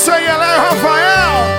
isso aí, ela é o Rafael.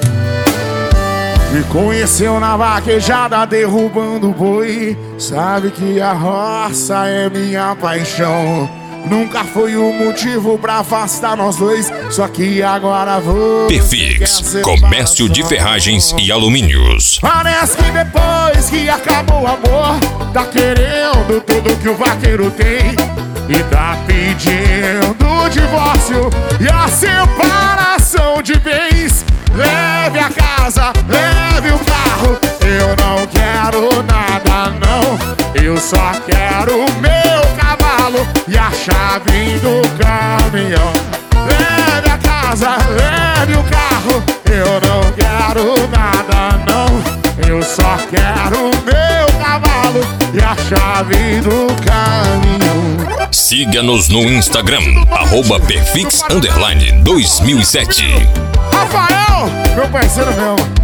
Me conheceu na vaquejada derrubando boi. Sabe que a roça é minha paixão. Nunca foi o motivo pra afastar nós dois. Só que agora vou. Perfix, comércio de ferragens e alumínios. Parece que depois que acabou o amor, tá querendo tudo que o vaqueiro tem e tá pedindo o divórcio e a separação de bens. Leve a casa, leve o carro. Eu não quero nada não. Eu só quero o meu cavalo e a chave do caminhão. Leve a casa, leve o carro. Eu não quero nada não. Eu só quero o meu cavalo e a chave do caminhão. Siga-nos no Instagram, @perfix_2007. Rafael, meu parceiro mesmo.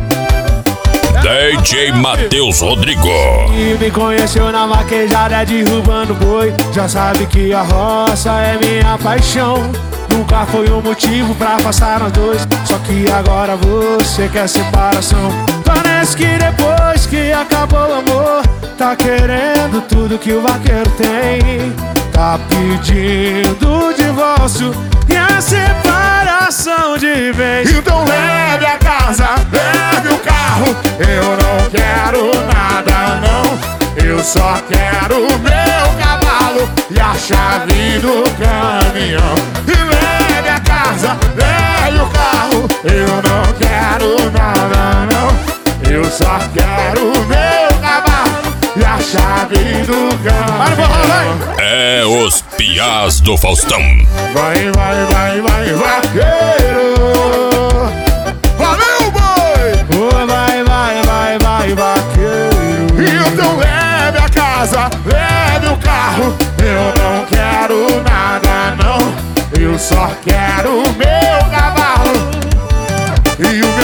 DJ Matheus Rodrigo. E me conheceu na vaquejada derrubando boi. Já sabe que a roça é minha paixão. Nunca foi um motivo pra afastar nós dois. Só que agora você quer separação. Parece que depois que acabou o amor, tá querendo tudo que o vaqueiro tem. Tá pedindo o divórcio e a separação de bens. Então leve a casa, leve o carro. Eu não quero nada não. Eu só quero o meu cavalo e a chave do caminhão. E leve a casa, leve o carro. Eu não quero nada não. Eu só quero o meu cavalo e a chave do caminhão. É os piás do Faustão. Vai, vai, vai, vai, vaqueiro. Valeu, boi! Vai, vai, vai, vai, vaqueiro. Então leve a casa, leve o carro. Eu não quero nada não. Eu só quero o meu cavalo e o